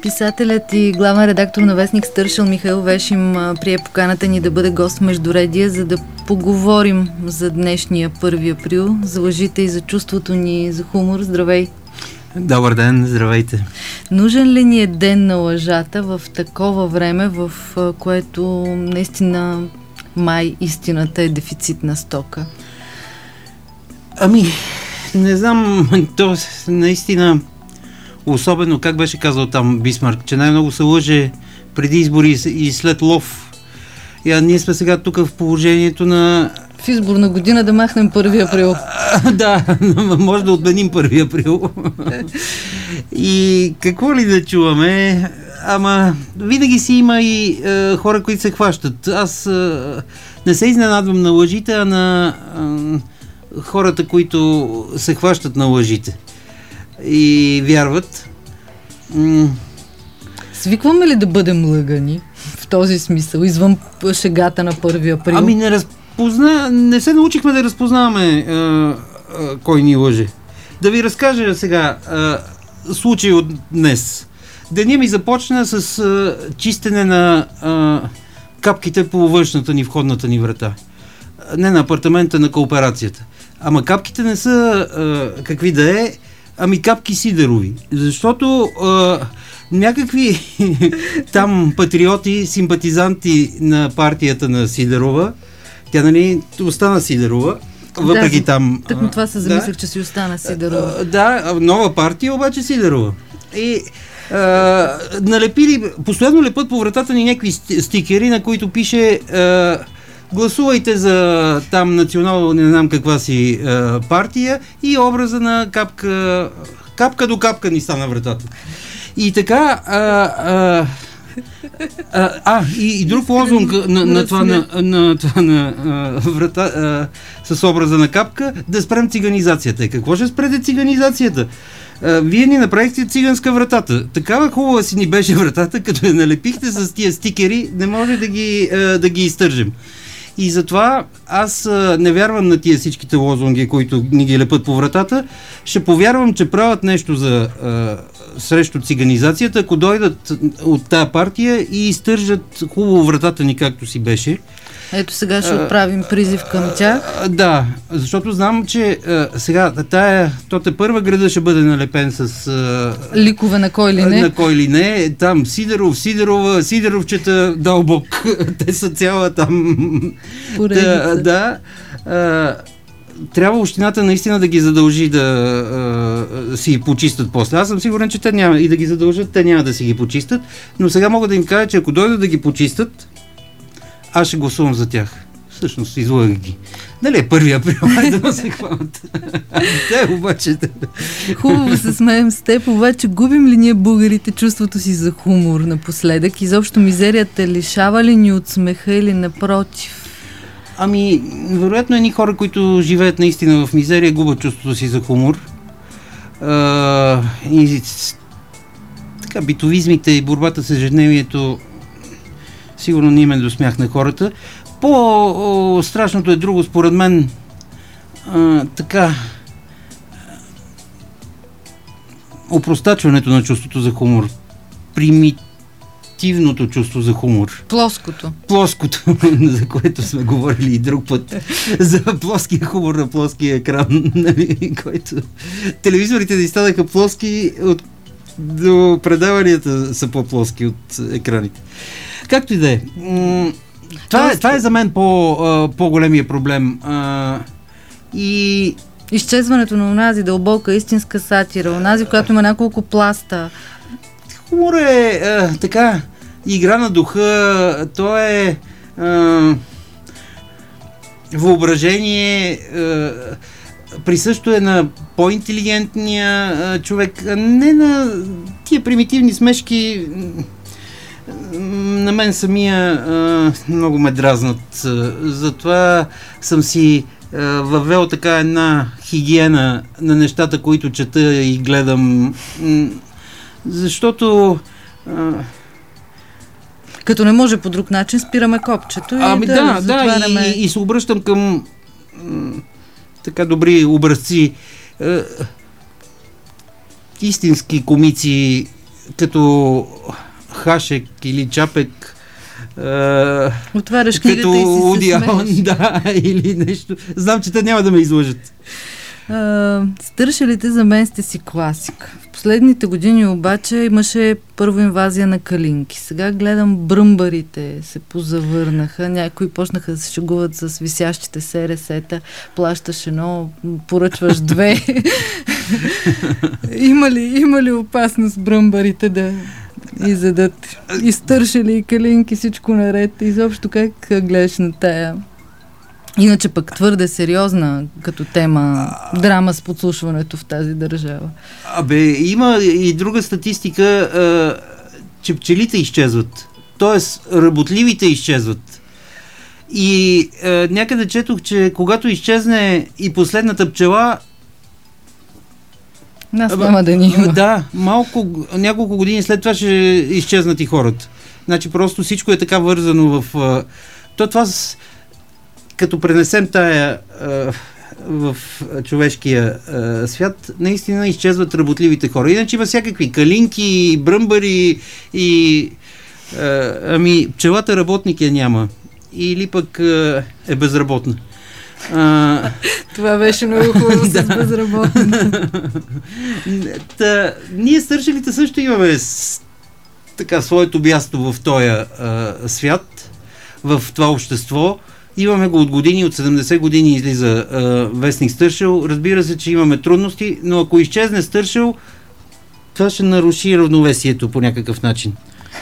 Писателят и главен редактор на вестник Стършел Михаил Вешим прие поканата ни да бъде гост в Междуредие, за да поговорим за днешния 1 април, за лъжите и за чувството ни за хумор. Здравей! Добър ден, здравейте! Нужен ли ни е ден на лъжата в такова време, в което наистина май истината е дефицитна стока? Ами, не знам, то наистина, особено, как беше казал там Бисмарк, че най-много се лъже преди избори и след лов. И ние сме сега тук в положението на... В изборна година да махнем 1 април. Да, може да отменим 1 април. И какво ли да чуваме? Ама винаги си има и хора, които се хващат. Аз не се изненадвам на лъжите, а на хората, които се хващат на лъжите и вярват. Свикваме ли да бъдем лъгани в този смисъл, извън шегата на 1 април? Ами не се научихме да разпознаваме кой ни лъже. Да ви разкажа сега случай от днес. Денят ми започна с чистене на капките по външната ни входната ни врата. Не на апартамента, на кооперацията. Ама капките не са какви да е, ами капки сидерови. Защото някакви там патриоти, симпатизанти на партията на Сидерова, тя нали остана Сидерова, въпреки да, там... Тъкмо това се замислях, че си остана Сидерова. Да, нова партия, обаче Сидерова. И налепили, постоянно лепат по вратата ни някакви стикери, на които пише гласувайте за там национално, не знам каква си партия, и образа на капка до капка ни стана вратата. И така и друг лозунг на това на врата с образа на капка: да спрем циганизацията. Какво ще спрете циганизацията? Вие ни направихте циганска вратата. Такава хубава си ни беше вратата, като я налепихте с тия стикери, не може да ги изтържим. И затова аз не вярвам на тия всичките лозунги, които ни ги лепат по вратата. Ще повярвам, че правят нещо срещу циганизацията, ако дойдат от тая партия и изтържат хубаво вратата ни, както си беше. Ето сега ще отправим призив към тях. Да, защото знам, че сега тоте първа града ще бъде налепен с ликове на кой ли не. На кой ли не. Там Сидеров, Сидерова, Сидеровчета, дълбок. Те са цяла там... Да. Трябва общината наистина да ги задължи да си почистят после. Аз съм сигурен, че те няма и да ги задължат, те няма да си ги почистят, но сега мога да им кажа, че ако дойдат да ги почистят, аз ще гласувам за тях. Всъщност, излъгах ги. Нали е 1 април, да се хванат. Те обаче... Хубаво се смеем с теб, обаче губим ли ние българите чувството си за хумор напоследък? Изобщо мизерията лишава ли ни от смеха или напротив? Ами, вероятно едни хора, които живеят наистина в мизерия, губят чувството си за хумор. И така, битовизмите и борбата с ежедневието сигурно не има до смях на хората. По-страшното е друго, според мен, опростачването на чувството за хумор. Примитивното чувство за хумор. Плоското, за което сме говорили и друг път. За плоския хумор на плоския екран, нали, който... Телевизорите ни станаха плоски, до предаванията са по-плоски от екраните. Както и да е. Това е за мен по-големия проблем. И изчезването на онази дълбока истинска сатира, онази, която има няколко пласта. Хумор е така игра на духа, то е въображение, присъщо е на по-интелигентния човек, не на тия примитивни смешки. На мен самия много ме дразнат. Затова съм си въвел така една хигиена на нещата, които чета и гледам. Защото като не може по друг начин, спираме копчето и затваряме. И се обръщам към така добри образци, истински комици, Като Хашек или Чапек. Отваряш книгата и си се смееш. Да, или нещо. Знам, че те няма да ме излъжат. Стършелите за мен сте си класика. В последните години обаче имаше първо инвазия на калинки. Сега гледам бръмбарите се позавърнаха. Някои почнаха да се шегуват с висящите СРС-та. Плащаш едно, поръчваш две. Има ли опасност бръмбарите да изядат и стършели, и калинки, всичко наред? Изобщо как гледаш на тая? Иначе пък твърде сериозна като тема драма с подслушването в тази държава. Има и друга статистика, че пчелите изчезват. Тоест, работливите изчезват. И някъде четох, че когато изчезне и последната пчела, нас няма да ни има. Да, няколко години след това ще изчезнат и хората. Значи просто всичко е така вързано в... това като пренесем тая в човешкия свят, наистина изчезват работливите хора. Иначе има всякакви калинки, бръмбари и... пчелата работник я няма. Или пък е безработна. Това беше много хубаво с безработна. Ние стършелите също имаме своето място в този свят, в това общество. Имаме го от години, от 70 години излиза вестник Стършел. Разбира се, че имаме трудности, но ако изчезне Стършел, това ще наруши равновесието по някакъв начин.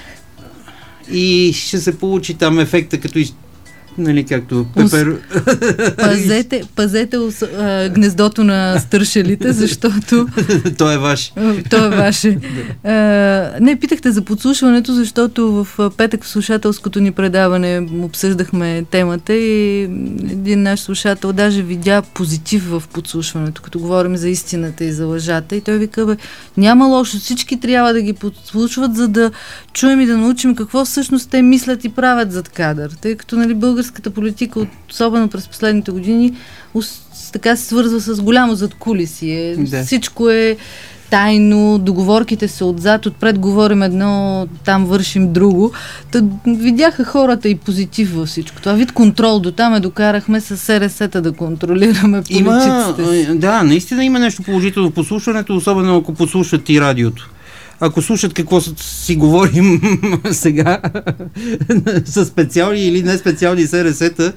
И ще се получи там ефекта, като както Пепер... Пазете гнездото на стършелите, защото... То е ваше. То е ваше. Не, питахте за подслушването, защото в петък в слушателското ни предаване обсъждахме темата и един наш слушател даже видя позитив в подслушването, като говорим за истината и за лъжата. И той вика, няма лошо, всички трябва да ги подслушват, за да чуем и да научим какво всъщност те мислят и правят зад кадър. Тъй като българската политика, особено през последните години, така се свързва с голямо задкулисие. Да. Всичко е тайно, договорките са отзад, отпред говорим едно, там вършим друго. Видяха хората и позитив във всичко. Това вид контрол, до там докарахме с СРС-та да контролираме политиците. Да, наистина има нещо положително в подслушването, особено ако подслушват и радиото. Ако слушат какво си говорим сега с специални или не специални СРС-та,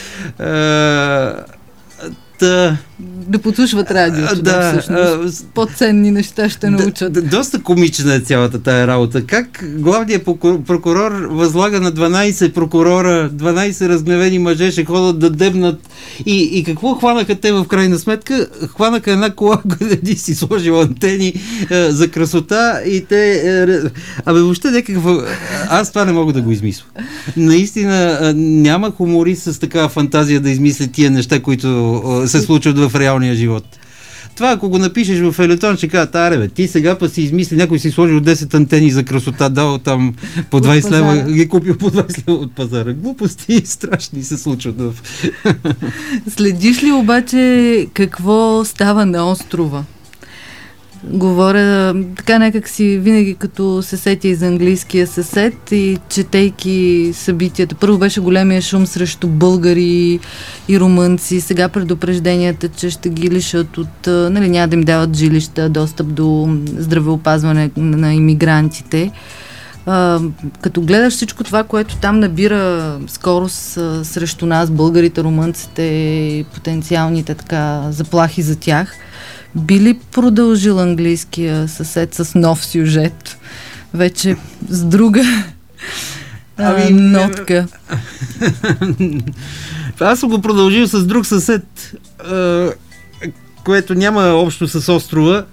да подслушват радиото, всъщност. По-ценни неща ще научат. Доста комична е цялата тая работа. Как главният прокурор възлага на 12 прокурора, 12 разгневени мъже ще ходят да дебнат и какво хванаха те в крайна сметка? Хванаха една кола, къде си сложил антени за красота и те... въобще някаква... Аз това не мога да го измисля. Наистина няма хуморист с такава фантазия да измисли тия неща, които се случват в реалния живот. Това, ако го напишеш в фейлетон, ще кажат, ти сега па си измисли, някой си сложил 10 антени за красота, дал там по 20 лева, ги купил по 20 лева от пазара. Глупости страшни се случват. Следиш ли обаче какво става на острова? Говоря така някак си винаги като се сетя из английския съсед и четейки събитията. Първо беше големия шум срещу българи и румънци, сега предупрежденията, че ще ги лишат от, няма да им дават жилища, достъп до здравеопазване на имигрантите. Като гледаш всичко това, което там набира скорост срещу нас, българите, румънците и потенциалните заплахи за тях, би ли продължил английския съсед с нов сюжет? Вече с друга нотка. Аз съм го продължил с друг съсед, което няма общо с острова.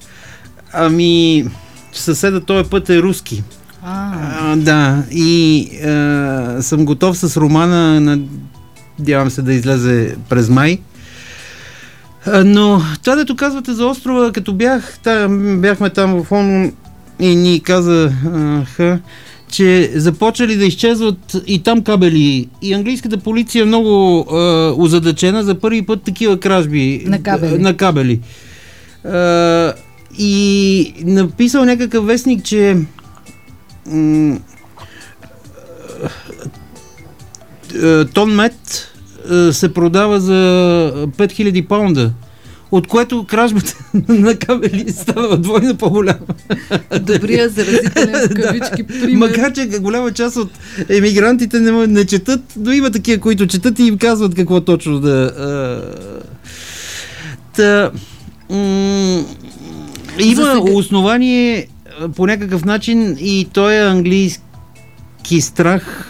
Съседът този път е руски. Да, и съм готов с романа, надявам се да излезе през май. Но това, дето казвате за острова, като бяхме там в ОНУ и ни казаха, че започнали да изчезват и там кабели. И английската полиция е много озадачена, за първи път такива кражби на кабели. И написал някакъв вестник, че тон мед се продава за 5000 паунда, от което кражбата на кабели става двойно по-голяма. Добрия заразителен в кавички пример. Макар че голяма част от емигрантите не четат, но има такива, които четат и им казват какво точно да... Има основание по някакъв начин и той е английски страх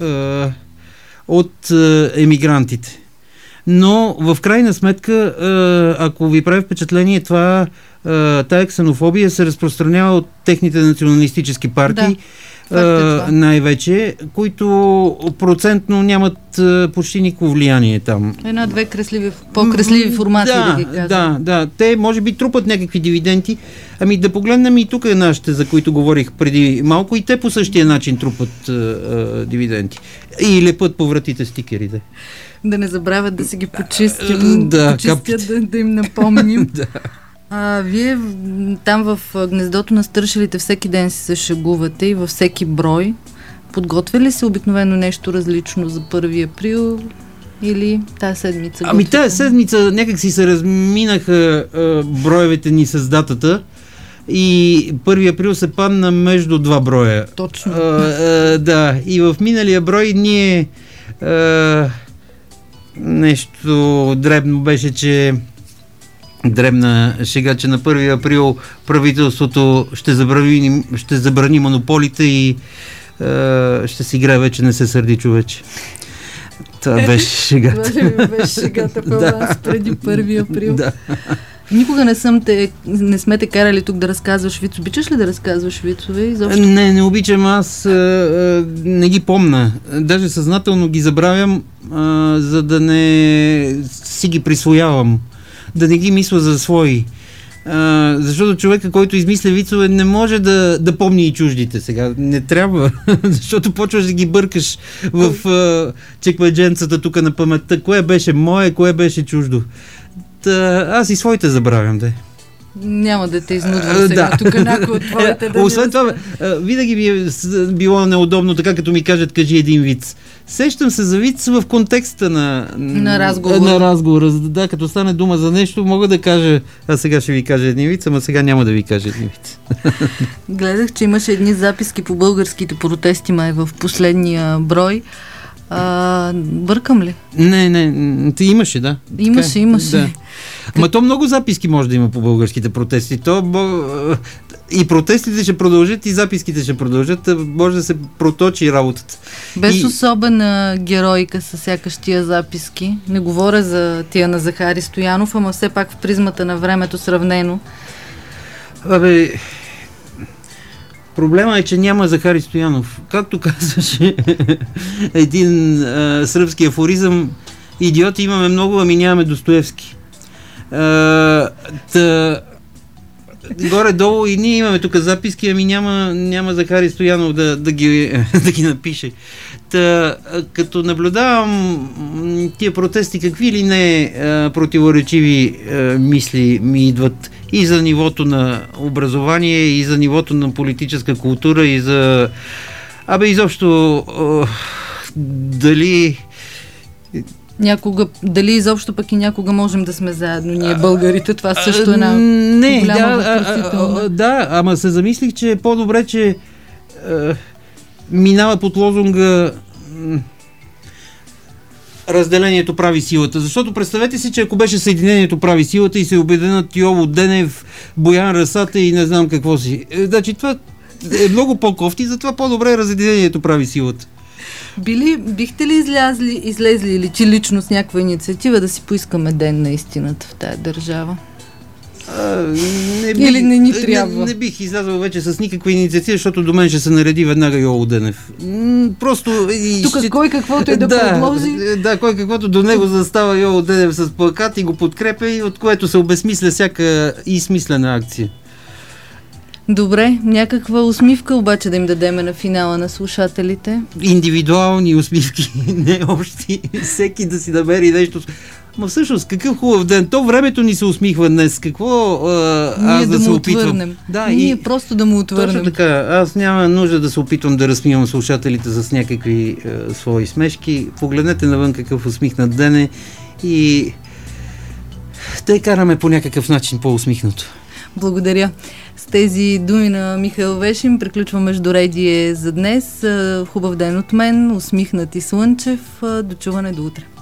от емигрантите. Но в крайна сметка, ако ви прави впечатление, тая ксенофобия се разпространява от техните националистически партии, най-вече, които процентно нямат почти никакво влияние там. Една-две по-кресливи формации, да ги кажем. Да. Те може би трупат някакви дивиденти. Ами да погледнем и тук нашите, за които говорих преди малко, и те по същия начин трупат дивиденти. И лепат по вратите стикерите. Да не забравят да си ги почистят, да им напомним. Вие там в гнездото на стършелите всеки ден си се шегувате и във всеки брой. Подготвя ли се обикновено нещо различно за 1 април или тази седмица? Тази седмица някак си се разминаха броевете ни с датата и 1 април се падна между 2 броя. Точно. Да, и в миналия брой ние нещо дребно беше, че дребна шега, че на 1 април правителството ще забрани монополите и ще си играе вече не се сърди човече. Това беше шегата. Беше шегата преди 1 април. Да. Никога не сме те карали тук да разказваш виц. Обичаш ли да разказваш вицове изобщо? Не обичам. Аз не ги помня. Даже съзнателно ги забравям, за да не си ги присвоявам. Да не ги мисля за свои. Защото човека, който измисля вицове, не може да помни и чуждите сега. Не трябва, защото почваш да ги бъркаш в чекмедженцата тук на паметта. Кое беше мое, кое беше чуждо. Аз и своите забравям, Няма да те изнудвам сега тук някой от твоите да. Освен това, винаги ми е било неудобно, така като ми кажат, кажи един виц. Сещам се за виц в контекста на разговора. Да, като стане дума за нещо, мога да кажа, сега ще ви кажа един виц, ама сега няма да ви кажа един виц. Гледах, че имаше едни записки по българските протести, май в последния брой. Бъркам ли? Не, имаше, да. Имаше. Да. Ма то много записки може да има по българските протести. И протестите ще продължат, и записките ще продължат. Може да се проточи работата. Без особена героика са сякаш тия записки. Не говоря за тия на Захари Стоянов, ама все пак в призмата на времето сравнено. Проблема е, че няма Захари Стоянов. Както казваше един сръбски афоризъм, идиоти имаме много, ами нямаме Достоевски. Горе-долу и ние имаме тук записки, ами няма Захари Стоянов да ги напише. Като наблюдавам тия протести, какви ли не противоречиви мисли ми идват и за нивото на образование, и за нивото на политическа култура, и за... изобщо дали изобщо пък и някога можем да сме заедно, ние българите, това също е една голяма въпросителна. Да, ама се замислих, че е по-добре, че минава под лозунга разделението прави силата. Защото представете си, че ако беше Съединението прави силата и се обединят Йово Денев, Боян Расата и не знам какво си. Значи това е много по-кофти, затова по-добре разединението прави силата. Бихте ли излезли или че лично с някаква инициатива да си поискаме ден на истината в тая държава? Или не ни трябва? Не бих излязъл вече с никаква инициатива, защото до мен ще се нареди веднага Йоло Денев. Просто... Тук кой каквото и да предложи? Да, кой каквото до него застава Йоло Денев с плакат и го подкрепя, и от което се обезмисля всяка измислена акция. Добре, някаква усмивка обаче да им дадеме на финала на слушателите. Индивидуални усмивки, не общи. Всеки да си намери нещо. Ма всъщност, какъв хубав ден. То времето ни се усмихва днес. Какво аз да се опитвам? Отвърнем. Да, ние просто да му отвърнем. Точно така. Аз няма нужда да се опитвам да разсмивам слушателите с някакви свои смешки. Погледнете навън какъв усмихнат ден е и тъй караме по някакъв начин по-усмихнато. Благодаря. С тези думи на Михаил Вешин приключва Междуредие за днес. Хубав ден от мен, усмихнат и слънчев. До чуване до утре.